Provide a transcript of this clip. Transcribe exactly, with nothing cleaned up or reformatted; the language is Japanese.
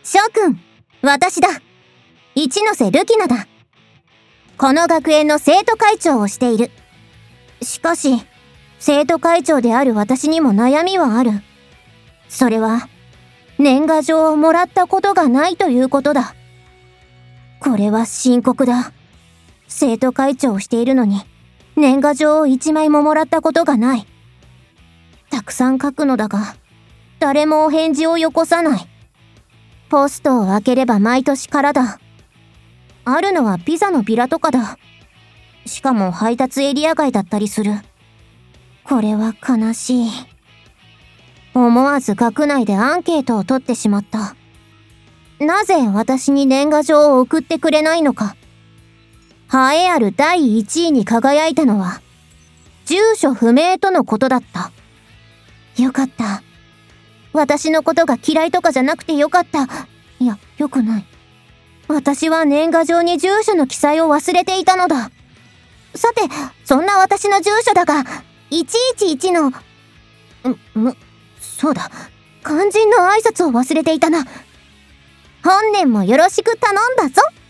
諸君、私だ。一ノ瀬るきなだ。この学園の生徒会長をしている。しかし、生徒会長である私にも悩みはある。それは、年賀状をもらったことがないということだ。これは深刻だ。生徒会長をしているのに、年賀状を一枚ももらったことがない。たくさん書くのだが、誰もお返事をよこさない。ポストを開ければ毎年からだ。あるのはピザのビラとかだ。しかも配達エリア外だったりする。これは悲しい。思わず学内でアンケートを取ってしまった。なぜ私に年賀状を送ってくれないのか。栄えあるだいいちいに輝いたのは、住所不明とのことだった。よかった。私のことが嫌いとかじゃなくてよかった。いや、よくない。私は年賀状に住所の記載を忘れていたのだ。さて、そんな私の住所だが、いちいちいちの、む、そうだ、肝心の挨拶を忘れていたな。本年もよろしく頼んだぞ。